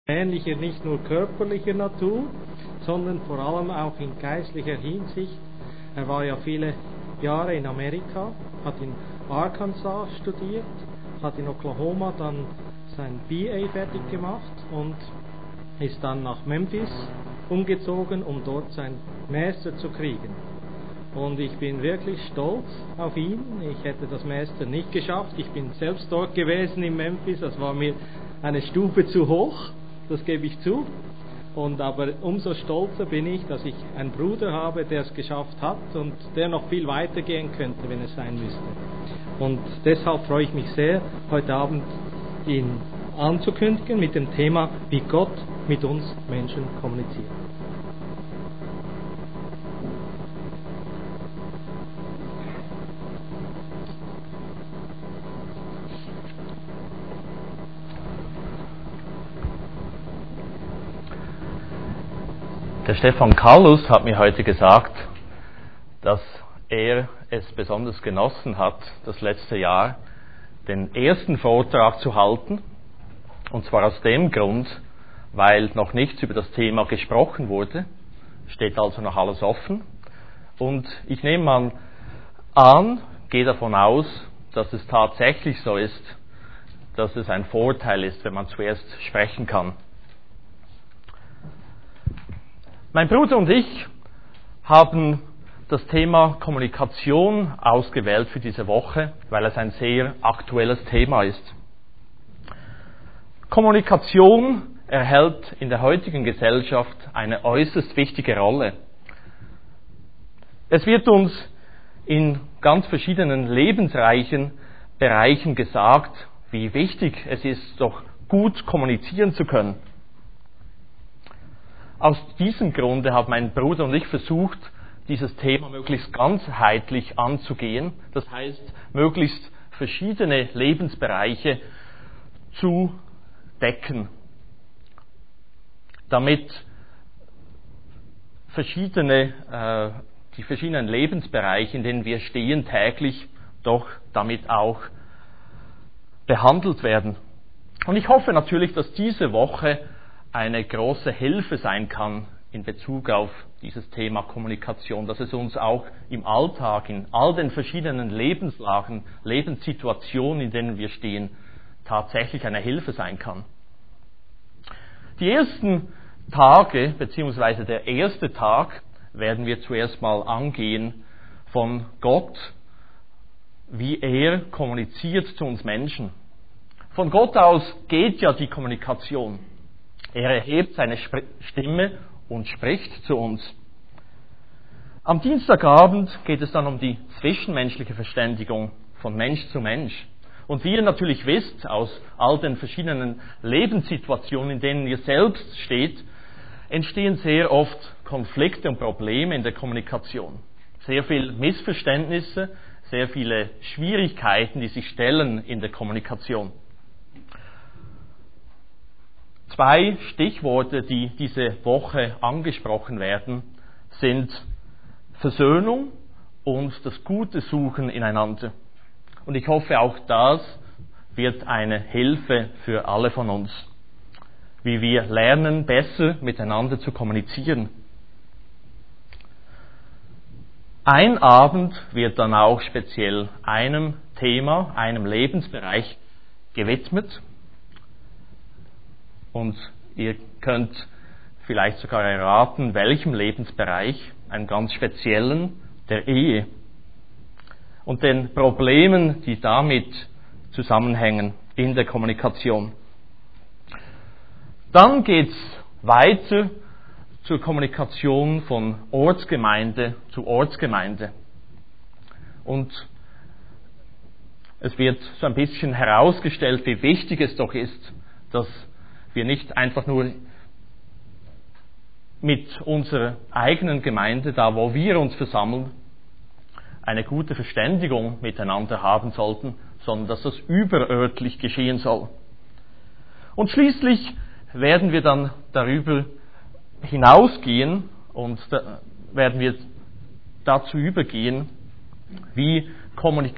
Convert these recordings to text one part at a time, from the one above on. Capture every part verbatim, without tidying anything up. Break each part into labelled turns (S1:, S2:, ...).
S1: ähnlicher, nicht nur körperlicher Natur, sondern vor allem auch in geistlicher Hinsicht. Er war ja viele Jahre in Amerika, hat in Arkansas studiert, hat in Oklahoma dann sein B A fertig gemacht und ist dann nach Memphis umgezogen, um dort sein Master zu kriegen. Und ich bin wirklich stolz auf ihn. Ich hätte das Master nicht geschafft. Ich bin selbst dort gewesen in Memphis. Das war mir eine Stufe zu hoch, das gebe ich zu. Und aber umso stolzer bin ich, dass ich einen Bruder habe, der es geschafft hat und der noch viel weiter gehen könnte, wenn es sein müsste. Und deshalb freue ich mich sehr, heute Abend ihn anzukündigen mit dem Thema, wie Gott mit uns Menschen kommuniziert.
S2: Der Stefan Carlus hat mir heute gesagt, dass er es besonders genossen hat, das letzte Jahr den ersten Vortrag zu halten. Und zwar aus dem Grund, weil noch nichts über das Thema gesprochen wurde, steht also noch alles offen. Und ich nehme mal an, gehe davon aus, dass es tatsächlich so ist, dass es ein Vorteil ist, wenn man zuerst sprechen kann. Mein Bruder und ich haben das Thema Kommunikation ausgewählt für diese Woche, weil es ein sehr aktuelles Thema ist. Kommunikation erhält in der heutigen Gesellschaft eine äußerst wichtige Rolle. Es wird uns in ganz verschiedenen lebensreichen Bereichen gesagt, wie wichtig es ist, doch gut kommunizieren zu können. Aus diesem Grunde haben mein Bruder und ich versucht, dieses Thema möglichst ganzheitlich anzugehen, das heißt, möglichst verschiedene Lebensbereiche zu decken, damit verschiedene, äh, die verschiedenen Lebensbereiche, in denen wir stehen, täglich doch damit auch behandelt werden. Und ich hoffe natürlich, dass diese Woche eine große Hilfe sein kann in Bezug auf dieses Thema Kommunikation, dass es uns auch im Alltag, in all den verschiedenen Lebenslagen, Lebenssituationen, in denen wir stehen, tatsächlich eine Hilfe sein kann. Die ersten Tage, beziehungsweise der erste Tag, werden wir zuerst mal angehen von Gott, wie er kommuniziert zu uns Menschen. Von Gott aus geht ja die Kommunikation. Er erhebt seine Stimme und spricht zu uns. Am Dienstagabend geht es dann um die zwischenmenschliche Verständigung von Mensch zu Mensch. Und wie ihr natürlich wisst, aus all den verschiedenen Lebenssituationen, in denen ihr selbst steht, entstehen sehr oft Konflikte und Probleme in der Kommunikation. Sehr viele Missverständnisse, sehr viele Schwierigkeiten, die sich stellen in der Kommunikation. Zwei Stichworte, die diese Woche angesprochen werden, sind Versöhnung und das Gute suchen ineinander. Und ich hoffe, auch das wird eine Hilfe für alle von uns, wie wir lernen, besser miteinander zu kommunizieren. Ein Abend wird dann auch speziell einem Thema, einem Lebensbereich gewidmet. Und ihr könnt vielleicht sogar erraten, welchem Lebensbereich, einen ganz speziellen, der Ehe. Und den Problemen, die damit zusammenhängen in der Kommunikation. Dann geht es weiter zur Kommunikation von Ortsgemeinde zu Ortsgemeinde. Und es wird so ein bisschen herausgestellt, wie wichtig es doch ist, dass wir nicht einfach nur mit unserer eigenen Gemeinde, da wo wir uns versammeln, eine gute Verständigung miteinander haben sollten, sondern dass das überörtlich geschehen soll. Und schließlich werden wir dann darüber hinausgehen und da werden wir dazu übergehen, wie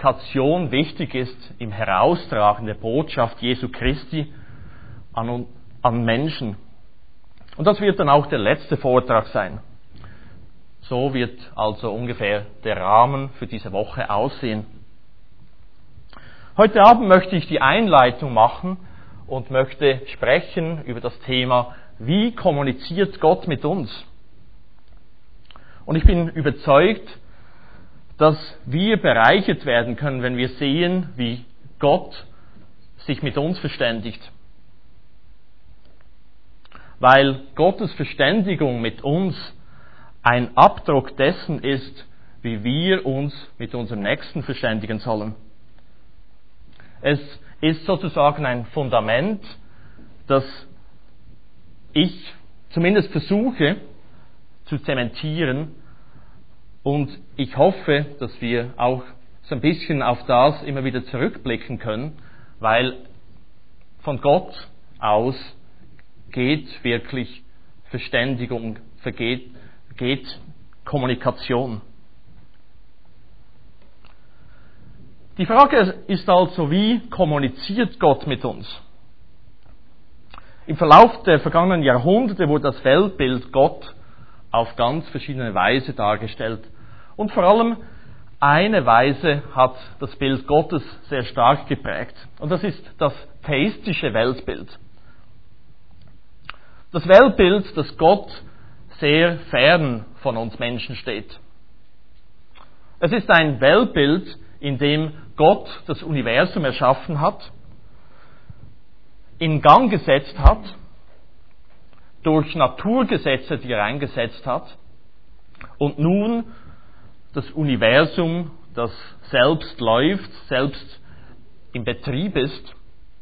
S2: Kommunikation wichtig ist im Heraustragen der Botschaft Jesu Christi an an Menschen. Und das wird dann auch der letzte Vortrag sein. So wird also ungefähr der Rahmen für diese Woche aussehen. Heute Abend möchte ich die Einleitung machen und möchte sprechen über das Thema, wie kommuniziert Gott mit uns? Und ich bin überzeugt, dass wir bereichert werden können, wenn wir sehen, wie Gott sich mit uns verständigt. Weil Gottes Verständigung mit uns ein Abdruck dessen ist, wie wir uns mit unserem Nächsten verständigen sollen. Es ist sozusagen ein Fundament, das ich zumindest versuche zu zementieren, und ich hoffe, dass wir auch so ein bisschen auf das immer wieder zurückblicken können, weil von Gott aus geht wirklich Verständigung, vergeht, geht Kommunikation. Die Frage ist also, wie kommuniziert Gott mit uns? Im Verlauf der vergangenen Jahrhunderte wurde das Weltbild Gott auf ganz verschiedene Weise dargestellt. Und vor allem eine Weise hat das Bild Gottes sehr stark geprägt. Und das ist das theistische Weltbild. Das Weltbild, dass Gott sehr fern von uns Menschen steht. Es ist ein Weltbild, in dem Gott das Universum erschaffen hat, in Gang gesetzt hat, durch Naturgesetze, die er eingesetzt hat, und nun das Universum, das selbst läuft, selbst im Betrieb ist,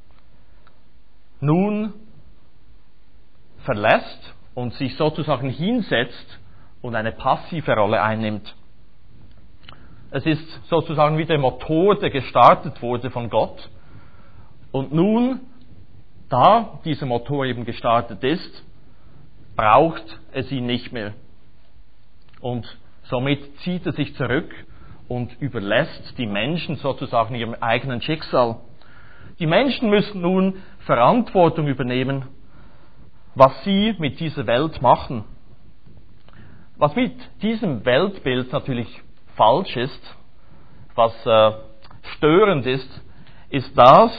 S2: nun verlässt und sich sozusagen hinsetzt und eine passive Rolle einnimmt. Es ist sozusagen wie der Motor, der gestartet wurde von Gott, und nun, da dieser Motor eben gestartet ist, braucht es ihn nicht mehr. Und somit zieht er sich zurück und überlässt die Menschen sozusagen ihrem eigenen Schicksal. Die Menschen müssen nun Verantwortung übernehmen, was sie mit dieser Welt machen. Was mit diesem Weltbild natürlich falsch ist, was äh, störend ist, ist das,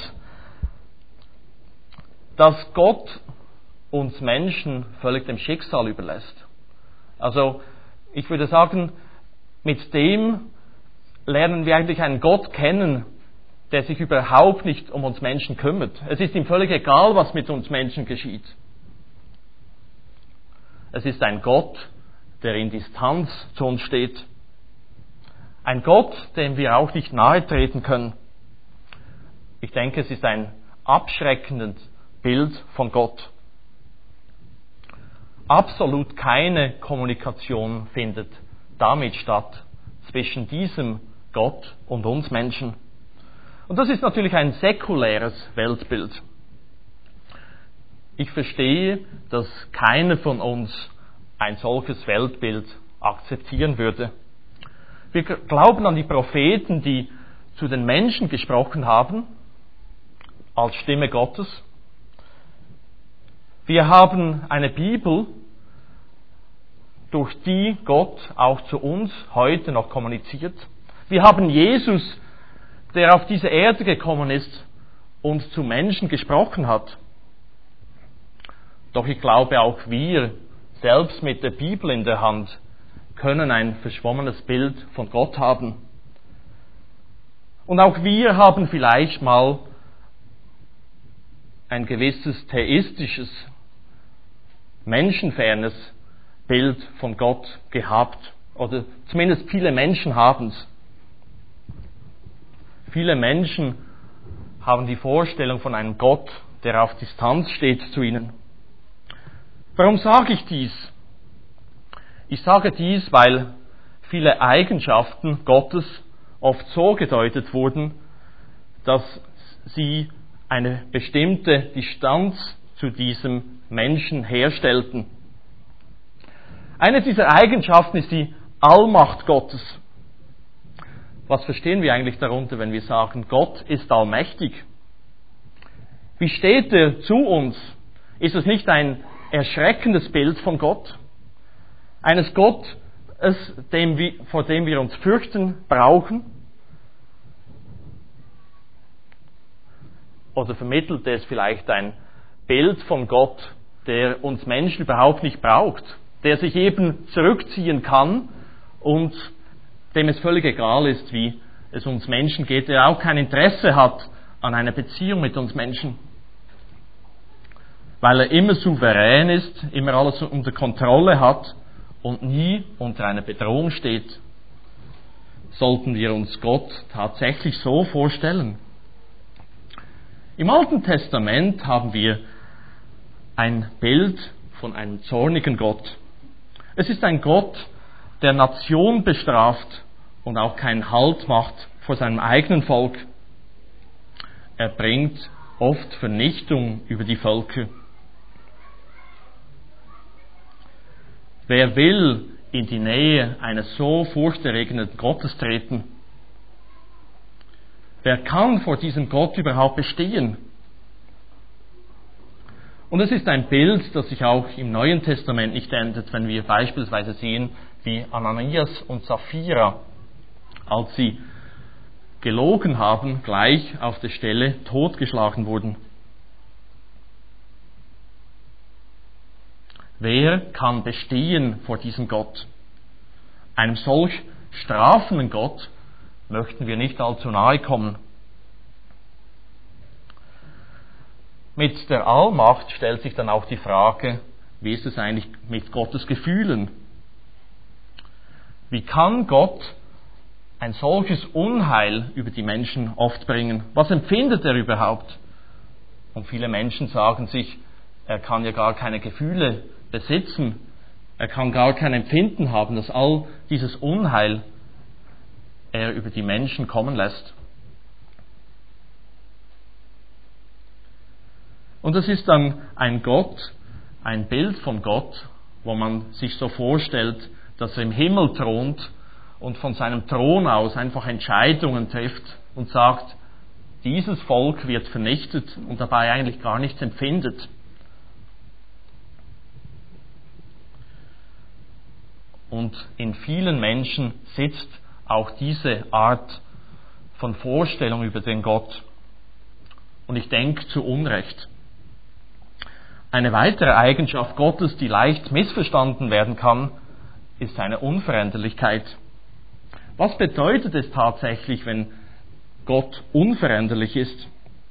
S2: dass Gott uns Menschen völlig dem Schicksal überlässt. Also ich würde sagen, mit dem lernen wir eigentlich einen Gott kennen, der sich überhaupt nicht um uns Menschen kümmert. Es ist ihm völlig egal, was mit uns Menschen geschieht. Es ist ein Gott, der in Distanz zu uns steht. Ein Gott, dem wir auch nicht nahe treten können. Ich denke, es ist ein abschreckendes Bild von Gott. Absolut keine Kommunikation findet damit statt zwischen diesem Gott und uns Menschen. Und das ist natürlich ein säkuläres Weltbild. Ich verstehe, dass keiner von uns ein solches Weltbild akzeptieren würde. Wir glauben an die Propheten, die zu den Menschen gesprochen haben, als Stimme Gottes. Wir haben eine Bibel, durch die Gott auch zu uns heute noch kommuniziert. Wir haben Jesus, der auf diese Erde gekommen ist und zu Menschen gesprochen hat. Doch ich glaube, auch wir, selbst mit der Bibel in der Hand, können ein verschwommenes Bild von Gott haben. Und auch wir haben vielleicht mal ein gewisses theistisches, menschenfernes Bild von Gott gehabt. Oder zumindest viele Menschen haben es. Viele Menschen haben die Vorstellung von einem Gott, der auf Distanz steht zu ihnen. Warum sage ich dies? Ich sage dies, weil viele Eigenschaften Gottes oft so gedeutet wurden, dass sie eine bestimmte Distanz zu diesem Menschen herstellten. Eine dieser Eigenschaften ist die Allmacht Gottes. Was verstehen wir eigentlich darunter, wenn wir sagen, Gott ist allmächtig? Wie steht er zu uns Ist es nicht ein erschreckendes Bild von Gott? Eines Gottes, dem wir, vor dem wir uns fürchten brauchen? Oder vermittelt es vielleicht ein Bild von Gott, der uns Menschen überhaupt nicht braucht, der sich eben zurückziehen kann und dem es völlig egal ist, wie es uns Menschen geht, der auch kein Interesse hat an einer Beziehung mit uns Menschen? Weil er immer souverän ist, immer alles unter Kontrolle hat und nie unter einer Bedrohung steht. Sollten wir uns Gott tatsächlich so vorstellen? Im Alten Testament haben wir ein Bild von einem zornigen Gott. Es ist ein Gott, der Nation bestraft und auch keinen Halt macht vor seinem eigenen Volk. Er bringt oft Vernichtung über die Völker. Wer will in die Nähe eines so furchterregenden Gottes treten? Wer kann vor diesem Gott überhaupt bestehen? Und es ist ein Bild, das sich auch im Neuen Testament nicht ändert, wenn wir beispielsweise sehen, wie Ananias und Sapphira, als sie gelogen haben, gleich auf der Stelle totgeschlagen wurden. Wer kann bestehen vor diesem Gott? Einem solch strafenden Gott möchten wir nicht allzu nahe kommen. Mit der Allmacht stellt sich dann auch die Frage, wie ist es eigentlich mit Gottes Gefühlen? Wie kann Gott ein solches Unheil über die Menschen oft bringen? Was empfindet er überhaupt? Und viele Menschen sagen sich, er kann ja gar keine Gefühle besitzen, er kann gar kein Empfinden haben, dass all dieses Unheil er über die Menschen kommen lässt. Und es ist dann ein Gott, ein Bild von Gott, wo man sich so vorstellt, dass er im Himmel thront und von seinem Thron aus einfach Entscheidungen trifft und sagt, dieses Volk wird vernichtet und dabei eigentlich gar nichts empfindet. Und in vielen Menschen sitzt auch diese Art von Vorstellung über den Gott. Und ich denke zu Unrecht. Eine weitere Eigenschaft Gottes, die leicht missverstanden werden kann, ist seine Unveränderlichkeit. Was bedeutet es tatsächlich, wenn Gott unveränderlich ist?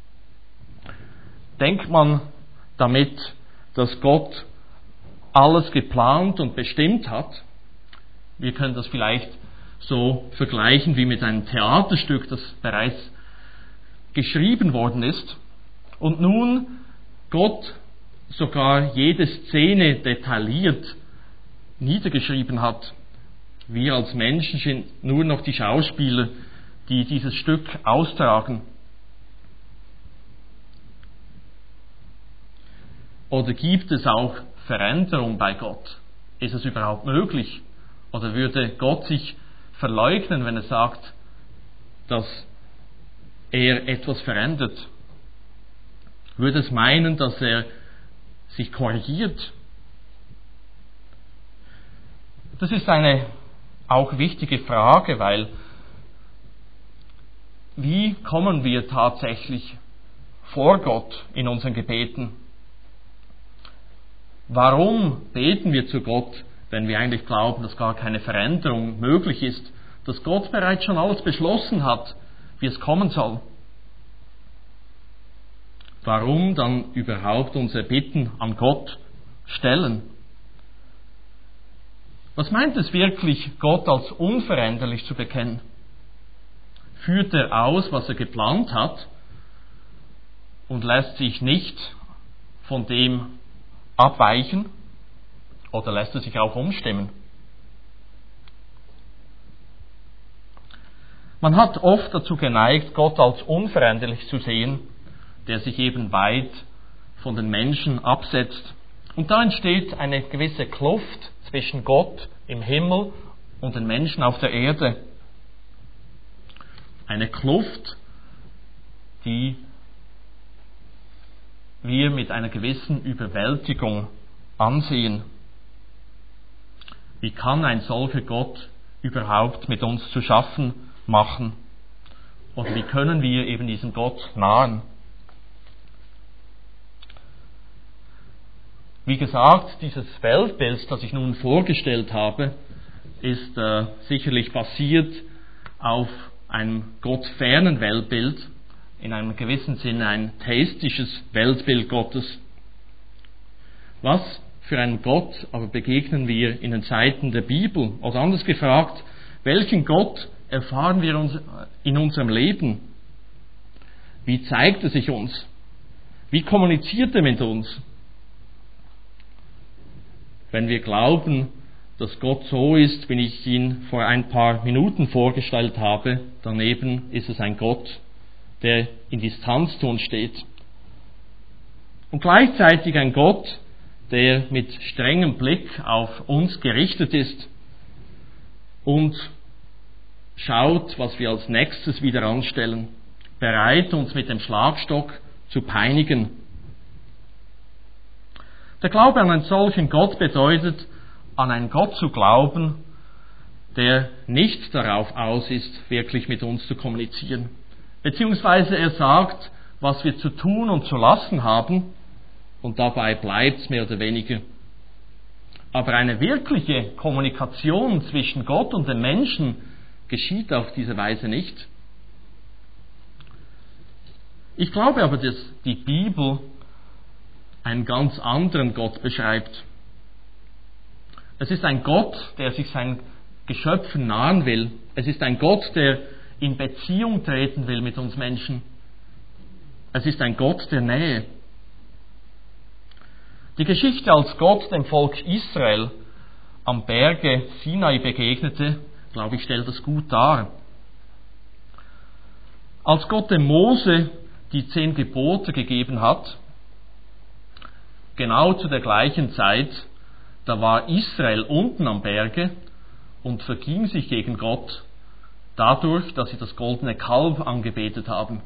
S2: Denkt man damit, dass Gott alles geplant und bestimmt hat? Wir können das vielleicht so vergleichen wie mit einem Theaterstück, das bereits geschrieben worden ist. Und nun Gott sogar jede Szene detailliert niedergeschrieben hat. Wir als Menschen sind nur noch die Schauspieler, die dieses Stück austragen. Oder gibt es auch Veränderung bei Gott? Ist es überhaupt möglich? Oder würde Gott sich verleugnen, wenn er sagt, dass er etwas verändert? Würde es meinen, dass er sich korrigiert? Das ist eine auch wichtige Frage, weil wie kommen wir tatsächlich vor Gott in unseren Gebeten? Warum beten wir zu Gott, wenn wir eigentlich glauben, dass gar keine Veränderung möglich ist, dass Gott bereits schon alles beschlossen hat, wie es kommen soll? Warum dann überhaupt unsere Bitten an Gott stellen? Was meint es wirklich, Gott als unveränderlich zu bekennen? Führt er aus, was er geplant hat und lässt sich nicht von dem abweichen? Oder lässt er sich auch umstimmen? Man hat oft dazu geneigt, Gott als unveränderlich zu sehen, der sich eben weit von den Menschen absetzt. Und da entsteht eine gewisse Kluft zwischen Gott im Himmel und den Menschen auf der Erde. Eine Kluft, die wir mit einer gewissen Überwältigung ansehen. Wie kann ein solcher Gott überhaupt mit uns zu schaffen machen? Oder wie können wir eben diesem Gott nahen? Wie gesagt, dieses Weltbild, das ich nun vorgestellt habe, ist äh, sicherlich basiert auf einem gottfernen Weltbild, in einem gewissen Sinne ein theistisches Weltbild Gottes. Was für einen Gott aber begegnen wir in den Zeiten der Bibel? Oder anders gefragt, welchen Gott erfahren wir uns in unserem Leben? Wie zeigt er sich uns? Wie kommuniziert er mit uns? Wenn wir glauben, dass Gott so ist, wie ich ihn vor ein paar Minuten vorgestellt habe, daneben ist es ein Gott, der in Distanz zu uns steht. Und gleichzeitig ein Gott, der mit strengem Blick auf uns gerichtet ist und schaut, was wir als nächstes wieder anstellen, bereit, uns mit dem Schlagstock zu peinigen. Der Glaube an einen solchen Gott bedeutet, an einen Gott zu glauben, der nicht darauf aus ist, wirklich mit uns zu kommunizieren. Beziehungsweise er sagt, was wir zu tun und zu lassen haben, und dabei bleibt es mehr oder weniger. Aber eine wirkliche Kommunikation zwischen Gott und dem Menschen geschieht auf diese Weise nicht. Ich glaube aber, dass die Bibel einen ganz anderen Gott beschreibt. Es ist ein Gott, der sich seinen Geschöpfen nahen will. Es ist ein Gott, der in Beziehung treten will mit uns Menschen. Es ist ein Gott der Nähe. Die Geschichte, als Gott dem Volk Israel am Berge Sinai begegnete, glaube ich, stellt das gut dar. Als Gott dem Mose die zehn Gebote gegeben hat, genau zu der gleichen Zeit, da war Israel unten am Berge und verging sich gegen Gott dadurch, dass sie das goldene Kalb angebetet haben.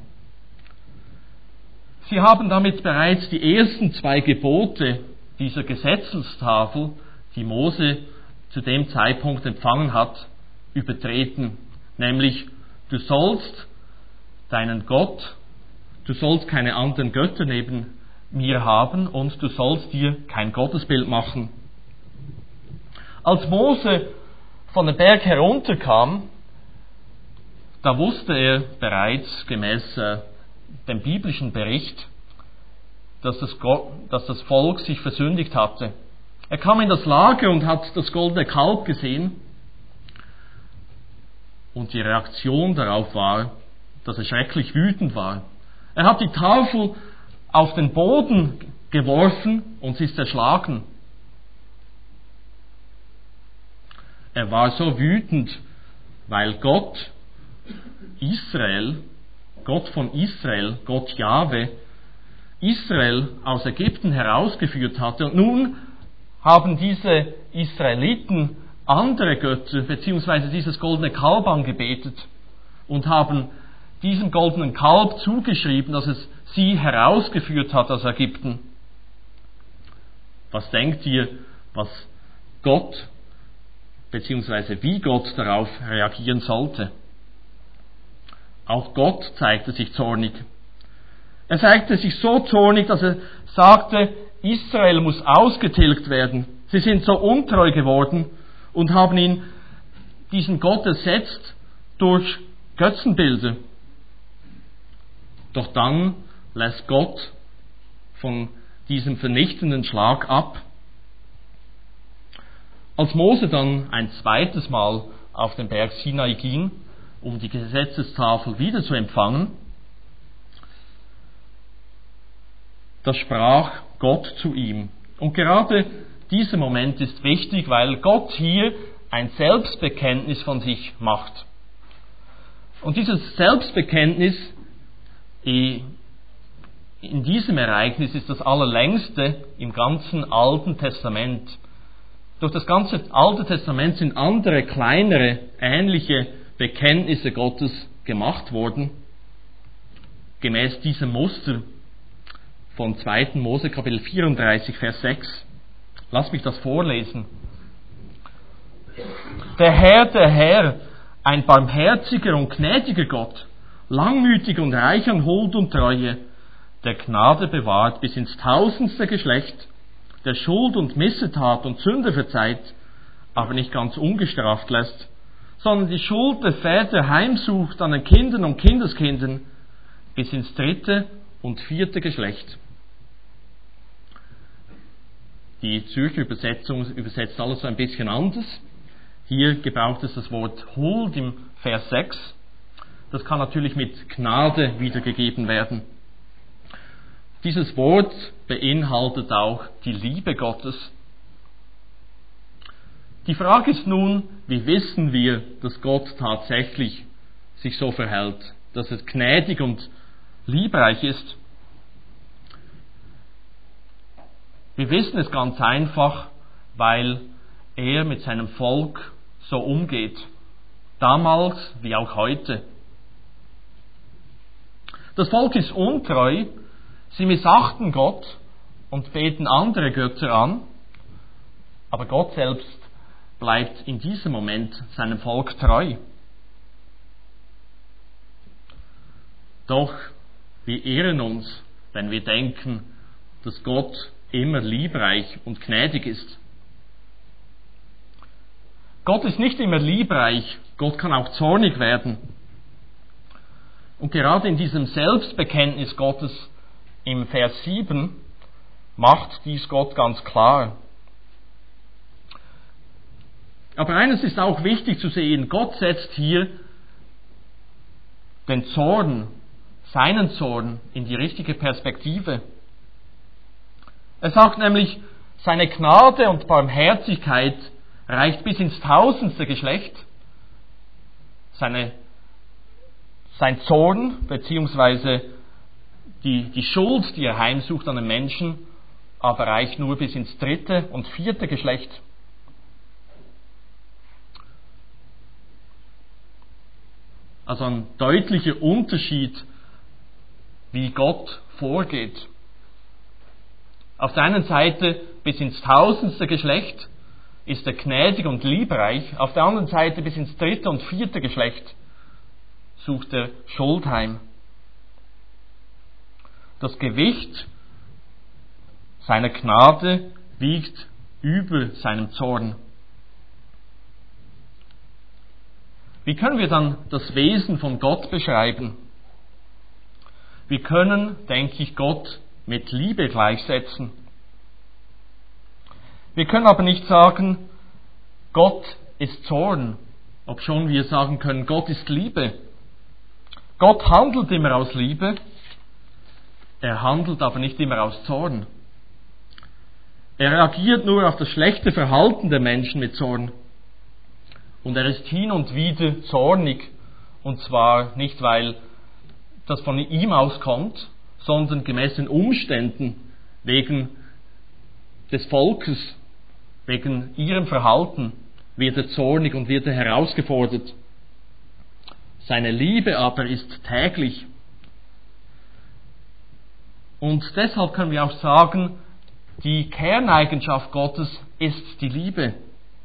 S2: Sie haben damit bereits die ersten zwei Gebote dieser Gesetzestafel, die Mose zu dem Zeitpunkt empfangen hat, übertreten. Nämlich, du sollst deinen Gott, du sollst keine anderen Götter neben mir haben und du sollst dir kein Gottesbild machen. Als Mose von dem Berg herunterkam, da wusste er bereits gemäß äh, dem biblischen Bericht, dass das, Gott, dass das Volk sich versündigt hatte. Er kam in das Lager und hat das goldene Kalb gesehen und die Reaktion darauf war, dass er schrecklich wütend war. Er hat die Tafel auf den Boden geworfen und sie ist zerschlagen. Er war so wütend, weil Gott Israel, Gott von Israel, Gott Jahwe, Israel aus Ägypten herausgeführt hatte. Und nun haben diese Israeliten andere Götter, beziehungsweise dieses goldene Kalb angebetet und haben diesem goldenen Kalb zugeschrieben, dass es sie herausgeführt hat aus Ägypten. Was denkt ihr, was Gott, beziehungsweise wie Gott darauf reagieren sollte? Auch Gott zeigte sich zornig. Er zeigte sich so zornig, dass er sagte, Israel muss ausgetilgt werden. Sie sind so untreu geworden und haben ihn, diesen Gott, ersetzt durch Götzenbilder. Doch dann lässt Gott von diesem vernichtenden Schlag ab. Als Mose dann ein zweites Mal auf den Berg Sinai ging, um die Gesetzestafel wieder zu empfangen, da sprach Gott zu ihm. Und gerade dieser Moment ist wichtig, weil Gott hier ein Selbstbekenntnis von sich macht. Und dieses Selbstbekenntnis in diesem Ereignis ist das allerlängste im ganzen Alten Testament. Durch das ganze Alte Testament sind andere, kleinere, ähnliche Bekenntnisse Gottes gemacht worden, gemäß diesem Muster. von zweiten Mose Kapitel vierunddreißig, Vers sechs. Lass mich das vorlesen. Der Herr, der Herr, ein barmherziger und gnädiger Gott, langmütig und reich an Huld und Treue, der Gnade bewahrt bis ins tausendste Geschlecht, der Schuld und Missetat und Sünde verzeiht, aber nicht ganz ungestraft lässt, sondern die Schuld der Väter heimsucht an den Kindern und Kindeskindern bis ins dritte und vierte Geschlecht. Die Zürcher Übersetzung übersetzt alles so ein bisschen anders. Hier gebraucht es das Wort Huld im Vers sechs. Das kann natürlich mit Gnade wiedergegeben werden. Dieses Wort beinhaltet auch die Liebe Gottes. Die Frage ist nun, wie wissen wir, dass Gott tatsächlich sich so verhält, dass es gnädig und liebreich ist? Wir wissen es ganz einfach, weil er mit seinem Volk so umgeht, damals wie auch heute. Das Volk ist untreu, sie missachten Gott und beten andere Götter an, aber Gott selbst bleibt in diesem Moment seinem Volk treu. Doch wir irren uns, wenn wir denken, dass Gott immer liebreich und gnädig ist. Gott ist nicht immer liebreich, Gott kann auch zornig werden. Und gerade in diesem Selbstbekenntnis Gottes im Vers sieben macht dies Gott ganz klar. Aber eines ist auch wichtig zu sehen, Gott setzt hier den Zorn, seinen Zorn in die richtige Perspektive. Er sagt nämlich, seine Gnade und Barmherzigkeit reicht bis ins tausendste Geschlecht. Seine, sein Zorn bzw. die, die Schuld, die er heimsucht an den Menschen, aber reicht nur bis ins dritte und vierte Geschlecht. Also ein deutlicher Unterschied, wie Gott vorgeht. Auf der einen Seite bis ins tausendste Geschlecht ist er gnädig und liebreich, auf der anderen Seite bis ins dritte und vierte Geschlecht sucht er Schuld heim. Das Gewicht seiner Gnade wiegt über seinem Zorn. Wie können wir dann das Wesen von Gott beschreiben? Wir können, denke ich, Gott mit Liebe gleichsetzen. Wir können aber nicht sagen, Gott ist Zorn, obschon wir sagen können, Gott ist Liebe. Gott handelt immer aus Liebe, er handelt aber nicht immer aus Zorn. Er reagiert nur auf das schlechte Verhalten der Menschen mit Zorn. Und er ist hin und wieder zornig, und zwar nicht, weil das von ihm auskommt, sondern gemäß den Umständen, wegen des Volkes, wegen ihrem Verhalten wird er zornig und wird er herausgefordert. Seine Liebe aber ist täglich. Und deshalb können wir auch sagen, die Kerneigenschaft Gottes ist die Liebe.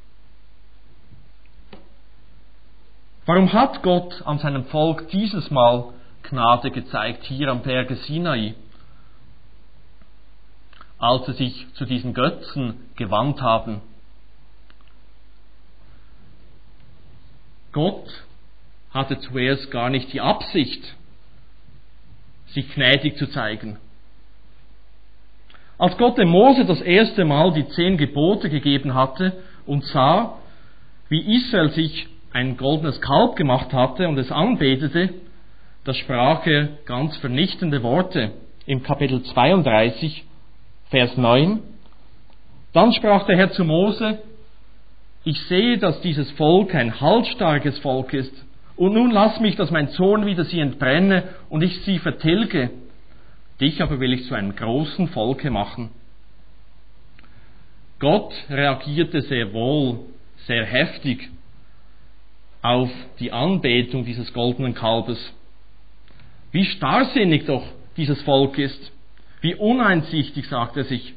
S2: Warum hat Gott an seinem Volk dieses Mal Gnade gezeigt, hier am Berge Sinai, als sie sich zu diesen Götzen gewandt haben? Gott hatte zuerst gar nicht die Absicht, sich gnädig zu zeigen. Als Gott dem Mose das erste Mal die zehn Gebote gegeben hatte und sah, wie Israel sich ein goldenes Kalb gemacht hatte und es anbetete, da sprach er ganz vernichtende Worte im Kapitel zweiunddreißig, Vers neun. Dann sprach der Herr zu Mose: Ich sehe, dass dieses Volk ein halsstarkes Volk ist, und nun lass mich, dass mein Zorn wieder sie entbrenne und ich sie vertilge. Dich aber will ich zu einem großen Volke machen. Gott reagierte sehr wohl, sehr heftig auf die Anbetung dieses goldenen Kalbes. Wie starrsinnig doch dieses Volk ist, Wie uneinsichtig, sagt er sich.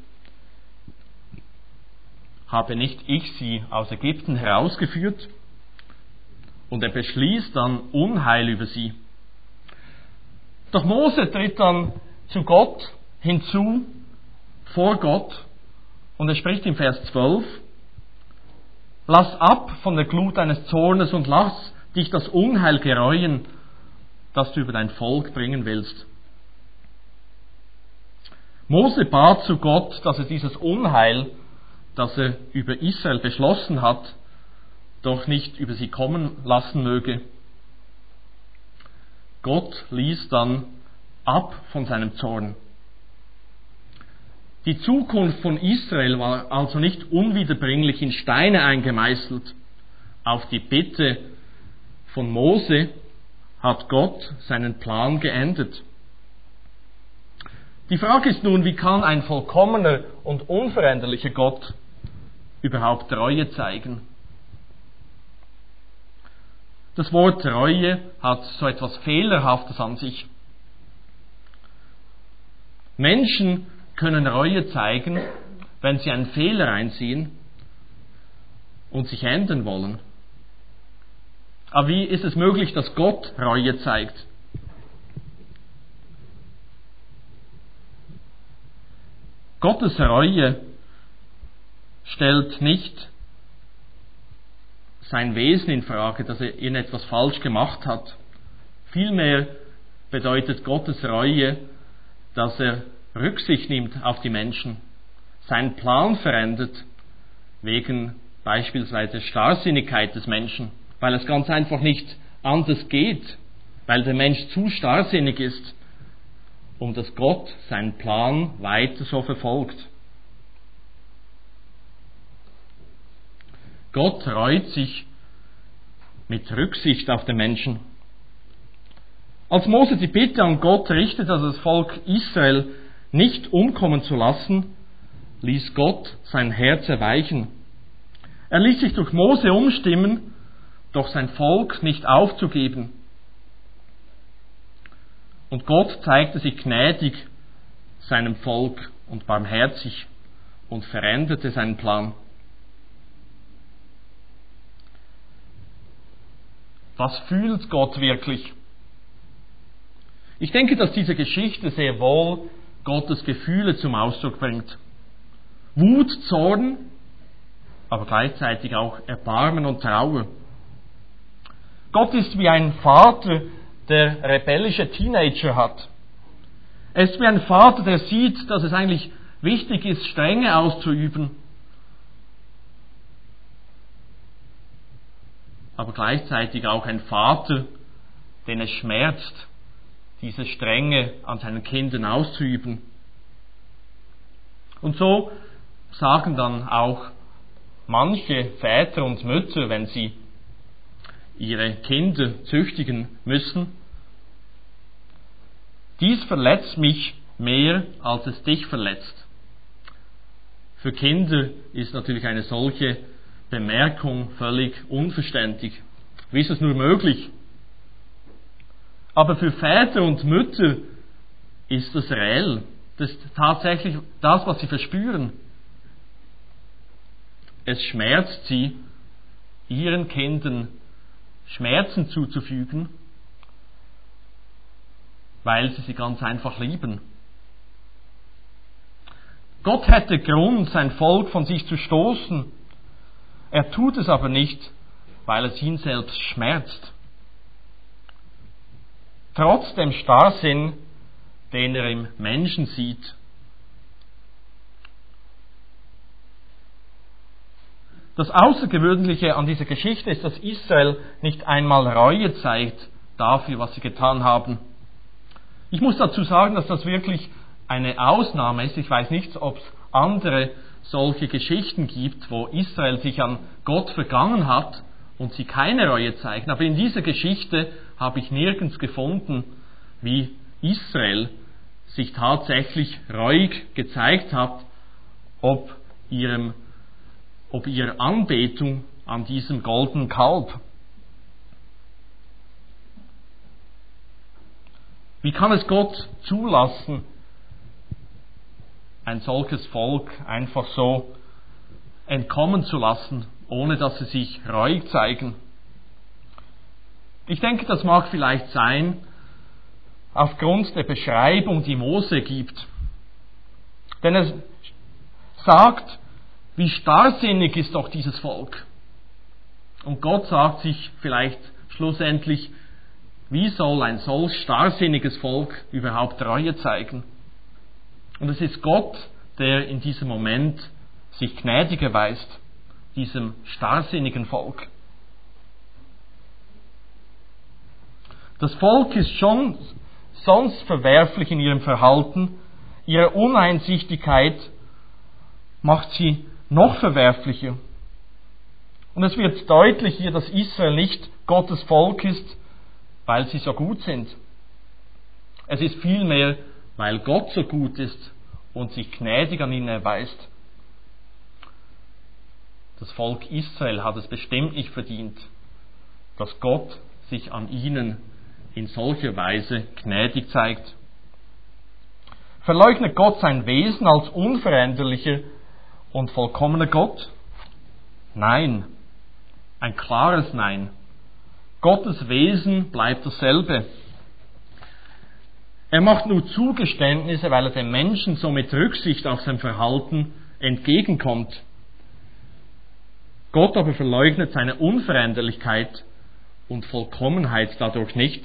S2: Habe nicht ich sie aus Ägypten herausgeführt? Und er beschließt dann Unheil über sie. Doch Mose tritt dann zu Gott hinzu, vor Gott, und er spricht im Vers zwölf, lass ab von der Glut deines Zornes und lass dich das Unheil gereuen, das du über dein Volk bringen willst. Mose bat zu Gott, dass er dieses Unheil, das er über Israel beschlossen hat, doch nicht über sie kommen lassen möge. Gott ließ dann ab von seinem Zorn. Die Zukunft von Israel war also nicht unwiederbringlich in Steine eingemeißelt. Auf die Bitte von Mose hat Gott seinen Plan geändert. Die Frage ist nun, wie kann ein vollkommener und unveränderlicher Gott überhaupt Reue zeigen? Das Wort Reue hat so etwas Fehlerhaftes an sich. Menschen können Reue zeigen, wenn sie einen Fehler einsehen und sich ändern wollen. Aber wie ist es möglich, dass Gott Reue zeigt? Gottes Reue stellt nicht sein Wesen in Frage, dass er irgendetwas falsch gemacht hat. Vielmehr bedeutet Gottes Reue, dass er Rücksicht nimmt auf die Menschen, seinen Plan verändert, wegen beispielsweise Starrsinnigkeit des Menschen, weil es ganz einfach nicht anders geht, weil der Mensch zu starrsinnig ist, um dass Gott seinen Plan weiter so verfolgt. Gott reut sich mit Rücksicht auf den Menschen. Als Mose die Bitte an Gott richtet, also das Volk Israel nicht umkommen zu lassen, ließ Gott sein Herz erweichen. Er ließ sich durch Mose umstimmen, doch sein Volk nicht aufzugeben. Und Gott zeigte sich gnädig seinem Volk und barmherzig und veränderte seinen Plan. Was fühlt Gott wirklich? Ich denke, dass diese Geschichte sehr wohl Gottes Gefühle zum Ausdruck bringt. Wut, Zorn, aber gleichzeitig auch Erbarmen und Trauer. Gott ist wie ein Vater, der rebellische Teenager hat. Er ist wie ein Vater, der sieht, dass es eigentlich wichtig ist, Strenge auszuüben, aber gleichzeitig auch ein Vater, den es schmerzt, diese Strenge an seinen Kindern auszuüben. Und so sagen dann auch manche Väter und Mütter, wenn sie ihre Kinder züchtigen müssen: Dies verletzt mich mehr, als es dich verletzt. Für Kinder ist natürlich eine solche Bemerkung völlig unverständlich. Wie ist es nur möglich? Aber für Väter und Mütter ist das reell. Das ist tatsächlich das, was sie verspüren. Es schmerzt sie, ihren Kindern Schmerzen zuzufügen, weil sie sie ganz einfach lieben. Gott hätte Grund, sein Volk von sich zu stoßen. Er tut es aber nicht, weil es ihn selbst schmerzt. Trotz dem Starrsinn, den er im Menschen sieht. Das Außergewöhnliche an dieser Geschichte ist, dass Israel nicht einmal Reue zeigt dafür, was sie getan haben. Ich muss dazu sagen, dass das wirklich eine Ausnahme ist. Ich weiß nicht, ob es andere solche Geschichten gibt, wo Israel sich an Gott vergangen hat und sie keine Reue zeigen. Aber in dieser Geschichte habe ich nirgends gefunden, wie Israel sich tatsächlich reuig gezeigt hat, ob ihrem, ob ihrer Anbetung an diesem goldenen Kalb. Wie kann es Gott zulassen, ein solches Volk einfach so entkommen zu lassen, ohne dass sie sich reuig zeigen. Ich denke, das mag vielleicht sein, aufgrund der Beschreibung, die Mose gibt. Denn er sagt, wie starrsinnig ist doch dieses Volk. Und Gott sagt sich vielleicht schlussendlich, wie soll ein solch starrsinniges Volk überhaupt Reue zeigen? Und es ist Gott, der in diesem Moment sich gnädig erweist, diesem starrsinnigen Volk. Das Volk ist schon sonst verwerflich in ihrem Verhalten, ihre Uneinsichtigkeit macht sie noch verwerflicher. Und es wird deutlich hier, dass Israel nicht Gottes Volk ist, weil sie so gut sind. Es ist vielmehr, weil Gott so gut ist und sich gnädig an ihnen erweist. Das Volk Israel hat es bestimmt nicht verdient, dass Gott sich an ihnen in solcher Weise gnädig zeigt. Verleugnet Gott sein Wesen als unveränderlicher und vollkommener Gott? Nein, ein klares Nein. Gottes Wesen bleibt dasselbe. Er macht nur Zugeständnisse, weil er dem Menschen so mit Rücksicht auf sein Verhalten entgegenkommt. Gott aber verleugnet seine Unveränderlichkeit und Vollkommenheit dadurch nicht.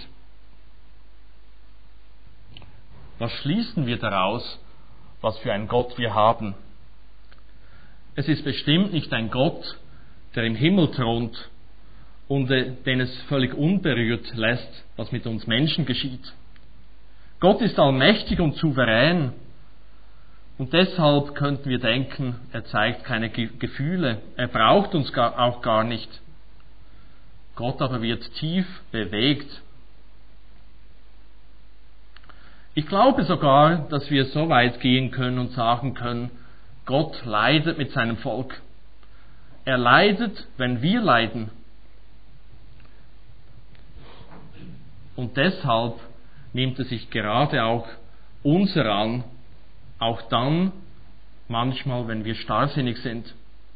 S2: Was schließen wir daraus, was für einen Gott wir haben? Es ist bestimmt nicht ein Gott, der im Himmel thront und den es völlig unberührt lässt, was mit uns Menschen geschieht. Gott ist allmächtig und souverän und deshalb könnten wir denken, er zeigt keine Ge- Gefühle, er braucht uns gar, auch gar nicht. Gott aber wird tief bewegt. Ich glaube sogar, dass wir so weit gehen können und sagen können, Gott leidet mit seinem Volk. Er leidet, wenn wir leiden. Und deshalb nimmt er sich gerade auch unser an, auch dann manchmal, wenn wir starrsinnig sind.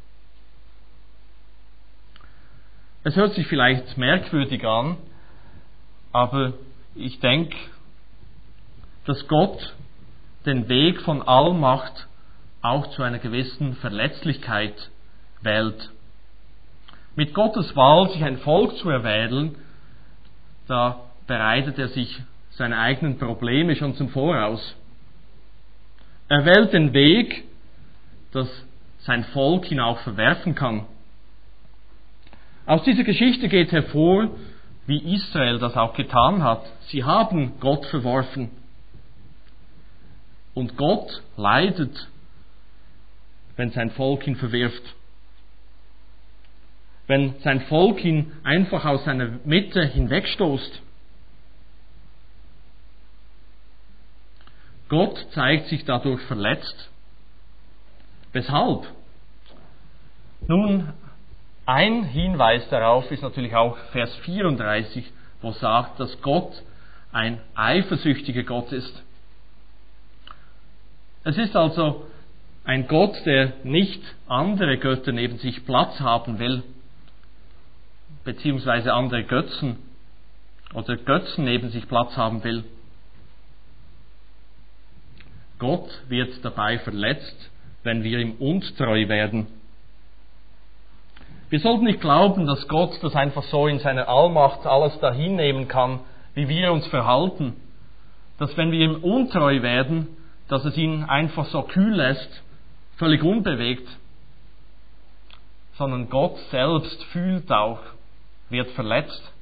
S2: Es hört sich vielleicht merkwürdig an, aber ich denke, dass Gott den Weg von Allmacht auch zu einer gewissen Verletzlichkeit wählt. Mit Gottes Wahl, sich ein Volk zu erwählen, da bereitet er sich seine eigenen Probleme schon zum Voraus. Er wählt den Weg, dass sein Volk ihn auch verwerfen kann. Aus dieser Geschichte geht hervor, wie Israel das auch getan hat. Sie haben Gott verworfen. Und Gott leidet, wenn sein Volk ihn verwirft. Wenn sein Volk ihn einfach aus seiner Mitte hinwegstoßt. Gott zeigt sich dadurch verletzt. Weshalb? Nun, ein Hinweis darauf ist natürlich auch Vers vierunddreißig, wo sagt, dass Gott ein eifersüchtiger Gott ist. Es ist also ein Gott, der nicht andere Götter neben sich Platz haben will, beziehungsweise andere Götzen oder Götzen neben sich Platz haben will. Gott wird dabei verletzt, wenn wir ihm untreu werden. Wir sollten nicht glauben, dass Gott das einfach so in seiner Allmacht alles dahin nehmen kann, wie wir uns verhalten. Dass wenn wir ihm untreu werden, dass es ihn einfach so kühl lässt, völlig unbewegt. Sondern Gott selbst fühlt auch, wird verletzt.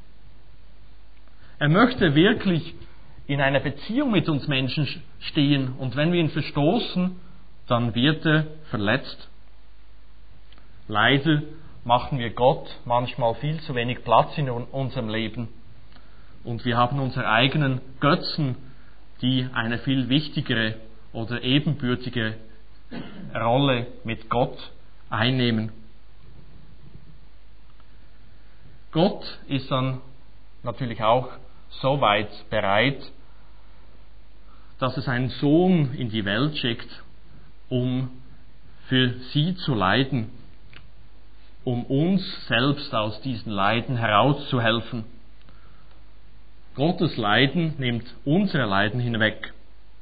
S2: Er möchte wirklich in einer Beziehung mit uns Menschen stehen und wenn wir ihn verstoßen, dann wird er verletzt. Leider machen wir Gott manchmal viel zu wenig Platz in unserem Leben und wir haben unsere eigenen Götzen, die eine viel wichtigere oder ebenbürtige Rolle mit Gott einnehmen. Gott ist dann natürlich auch so weit bereit, dass er seinen Sohn in die Welt schickt, um für sie zu leiden, um uns selbst aus diesen Leiden herauszuhelfen. Gottes Leiden nimmt unsere Leiden hinweg.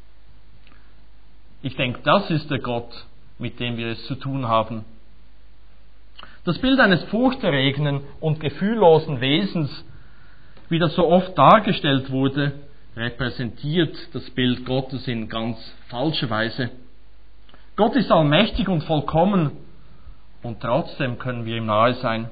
S2: Ich denke, das ist der Gott, mit dem wir es zu tun haben. Das Bild eines furchterregenden und gefühllosen Wesens, wie das so oft dargestellt wurde, repräsentiert das Bild Gottes in ganz falscher Weise. Gott ist allmächtig und vollkommen und trotzdem können wir ihm nahe sein.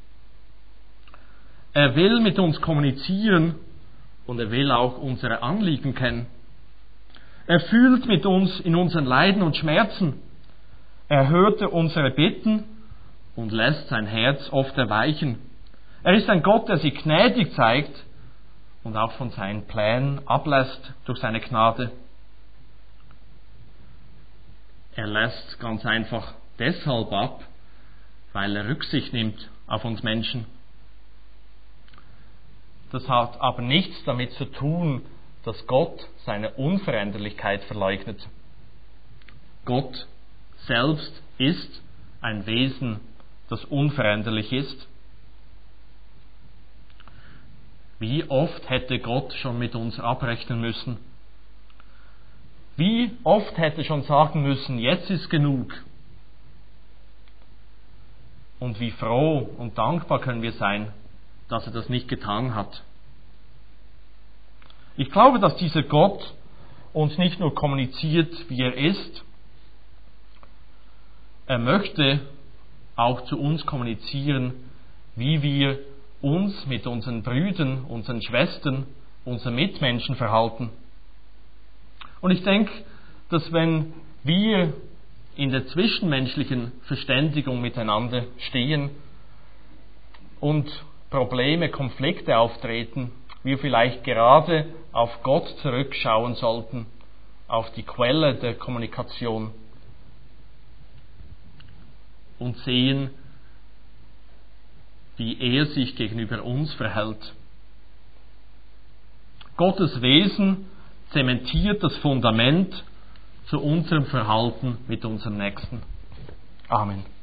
S2: Er will mit uns kommunizieren und er will auch unsere Anliegen kennen. Er fühlt mit uns in unseren Leiden und Schmerzen. Er hörte unsere Bitten und lässt sein Herz oft erweichen. Er ist ein Gott, der sich gnädig zeigt und auch von seinen Plänen ablässt durch seine Gnade. Er lässt ganz einfach deshalb ab, weil er Rücksicht nimmt auf uns Menschen. Das hat aber nichts damit zu tun, dass Gott seine Unveränderlichkeit verleugnet. Gott selbst ist ein Wesen, das unveränderlich ist. Wie oft hätte Gott schon mit uns abrechnen müssen? Wie oft hätte schon sagen müssen, jetzt ist genug? Und wie froh und dankbar können wir sein, dass er das nicht getan hat. Ich glaube, dass dieser Gott uns nicht nur kommuniziert, wie er ist, er möchte auch zu uns kommunizieren, wie wir uns mit unseren Brüdern, unseren Schwestern, unseren Mitmenschen verhalten. Und ich denke, dass wenn wir in der zwischenmenschlichen Verständigung miteinander stehen und Probleme, Konflikte auftreten, wir vielleicht gerade auf Gott zurückschauen sollten, auf die Quelle der Kommunikation und sehen, wie er sich gegenüber uns verhält. Gottes Wesen zementiert das Fundament zu unserem Verhalten mit unserem Nächsten. Amen.